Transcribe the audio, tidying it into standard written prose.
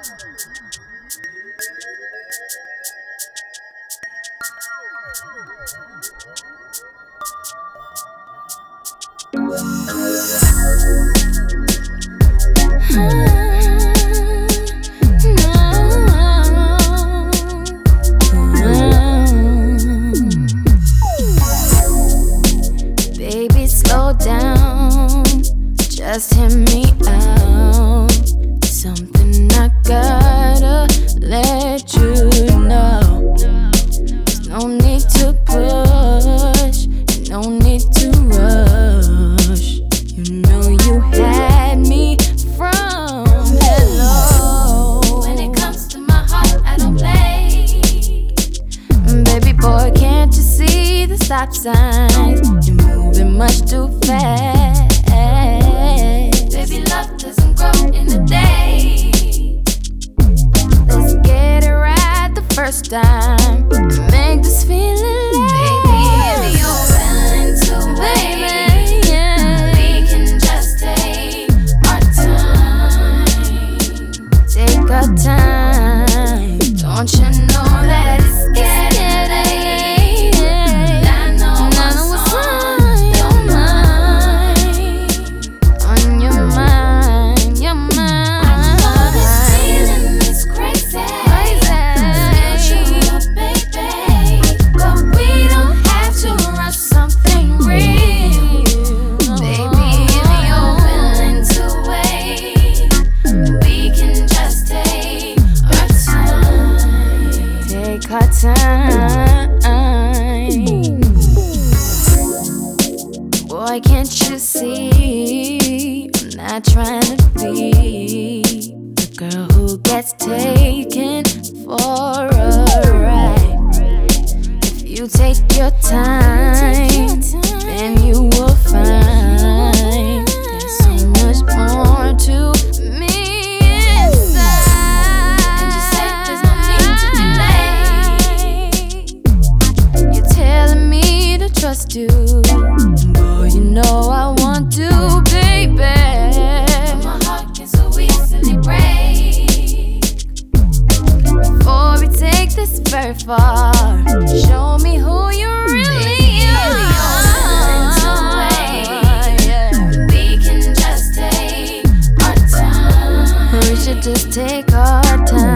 Baby, slow down, just hear me out. Something I gotta let you know. There's no need to push, and no need to rush. You know you had me from hello. When it comes to my heart, I don't play. Baby boy, can't you see the stop signs? You're moving much too fast. Baby, love doesn't grow in a day. Let's get it right the first time and make this feeling last. Baby, if you're willing to wait, we can just take our time. Take our time. Don't you know that it's getting late? I know what's on your mind, your mind. I know this feeling is crazy. Still true, baby, but we don't have to rush something real. Baby, if you're willing to wait, we can just take our time. Take our time. Boy, can't you see? I'm not trying to be the girl who gets taken for a ride. If you take your time, then you will find there's so much more to me inside. And you say there's no need to delay. You're telling me to trust you. Boy, you know I want to, baby. But my heart can so easily break. Before we take this very far, show me who you really are. Yeah. We can just take our time. We should just take our time.